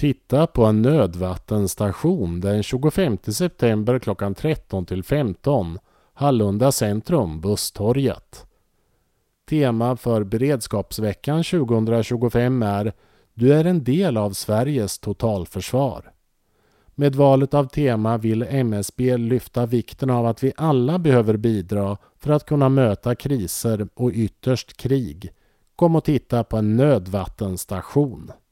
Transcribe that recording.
titta på en nödvattenstation den 25 september klockan 13 till 15, Hallunda centrum, Busstorget. Tema för beredskapsveckan 2025 är Du är en del av Sveriges totalförsvar. Med valet av tema vill MSB lyfta vikten av att vi alla behöver bidra för att kunna möta kriser och ytterst krig. Kom och titta på en nödvattenstation.